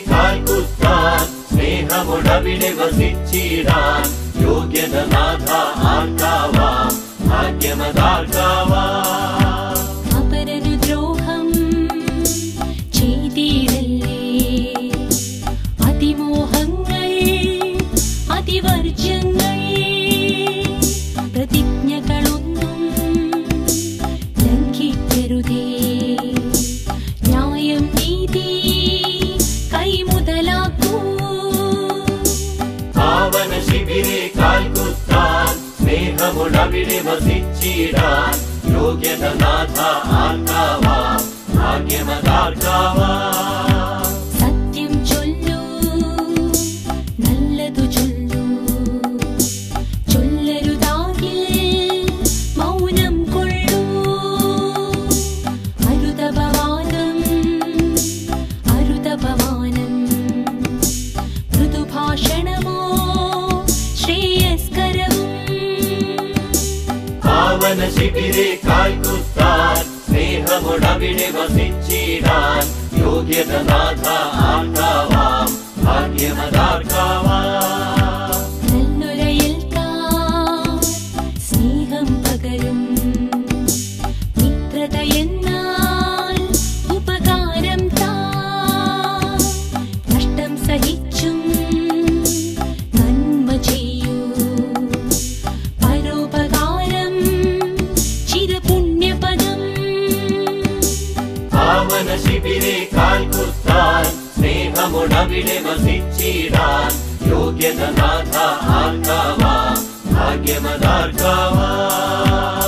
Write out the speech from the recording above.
കാൽകുത്താൻ സ്നേഹമുടവിടെ വസിച്ചിടാൻ യോഗ്യത നാഥ ആർക്കാവാം ഭാഗ്യമതാർക്കാവാം. അപരനു ദ്രോഹം ചെയ്തിടല്ലേ, അതിമോഹങ്ങൾ അതിവർജ്യങ്ങൾ പ്രതിജ്ഞകളൊന്നും ലംഘിക്കരുതേ. ന്യായം നീതി കൈമുതലാക്കൂ. പാവന ശിബിരെ കാൽകുത്താൻ സ്നേഹമുടവിടെ വസിച്ചിടാൻ യോഗ്യത നാഥ ആർക്കാവാം ഭാഗ്യമതാർക്കാവാം. സത്യം ചൊല്ലൂ, നല്ലതു ചൊല്ലൂ, ചൊല്ലരുതാകിൽ മൗനം കൊള്ളൂ. അരുതപവാദം അരുതപമാനം, മൃദുഭാഷണമോ ശ്രേയസ്കരവും. പാവന ശിബിരെ കാൽകുത്താൻ സ്നേഹമുടവിടെ വസിച്ചിടാൻ യോഗ്യത നാഥ ആർക്കാവാം ഭാഗ്യമതാർക്കാവാം. നല്ലൊരയൽക്കാർ സ്നേഹം പകരും, മിത്രതയെന്നാൽ ഉപകാരം താ. നഷ്ടം സഹിച്ചും നന്മ ചെയ്യൂ, പരോപകാരം ചിരപുണ്യപദം. പാവന ശിബിരെ കാൽകുത്താൻ സ്നേഹമുടവിടെ വസിച്ചിടാൻ യോഗ്യത നാഥ ആർക്കാവാം ഭാഗ്യമതാർക്കാവാം.